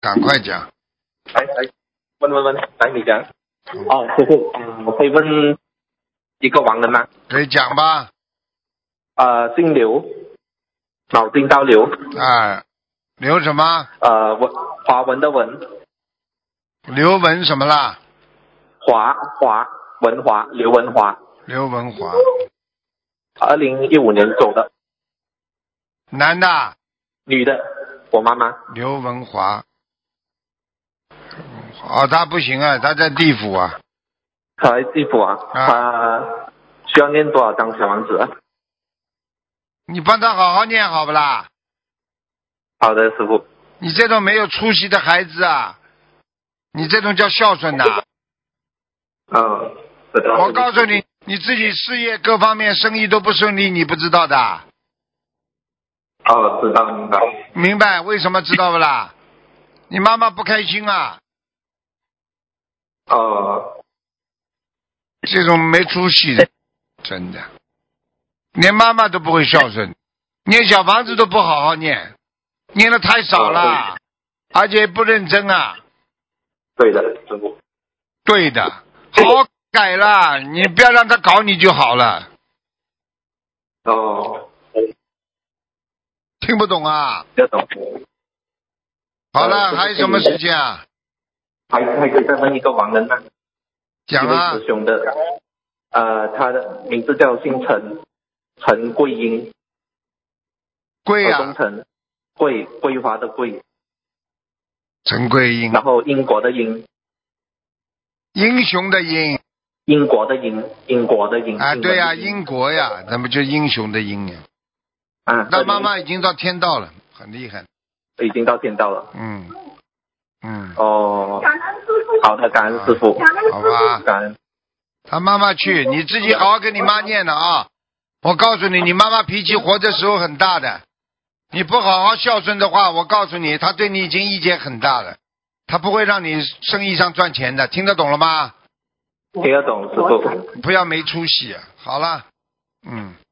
赶快讲。 来，问，来你讲。哦，师傅，我可以问一个亡人吗？ 可以讲吧？ 姓刘，脑筋到刘。 刘什么？ 华文的文。 刘文什么啦？ 文华，刘文华。 刘文华。 2015年走的。 男的？ 女的，我妈妈。 刘文华。他不行啊，他在地府啊。 他在地府啊？他需要念多少张小王子啊？ 你帮他好好念好不啦？ 好的，师傅。 你这种没有出息的孩子啊，你这种叫孝顺的。我告诉你，你自己事业各方面生意都不顺利，你不知道的。 知道，明白。 明白？为什么知道不啦？你妈妈不开心啊。这种没出息的，真的，连妈妈都不会孝顺，念小房子都不好好念，念的太少了，而且不认真啊。 对的，师傅。 对的，好好改了，你不要让他搞你就好了。听不懂啊？ 听懂。 好了，还有什么时间啊？ 还可以再问一个亡人吗？ 讲啊。 一位师兄的，他的名字叫姓陈，陈桂英。 桂啊。 东陈，桂花的桂。 陈桂英。 然后英国的英。 英雄的英。 英国的英。 对呀，英国呀，那不就英雄的英呀？那妈妈已经到天道了，很厉害。 已经到天道了。好的，感恩师傅。 好吧。 感恩。 他妈妈去，你自己好好跟你妈念的啊！我告诉你，你妈妈脾气活的时候很大的，你不好好孝顺的话，我告诉你，她对你已经意见很大了，她不会让你生意上赚钱的，听得懂了吗？ 听得懂，师傅。 不要没出息。好了。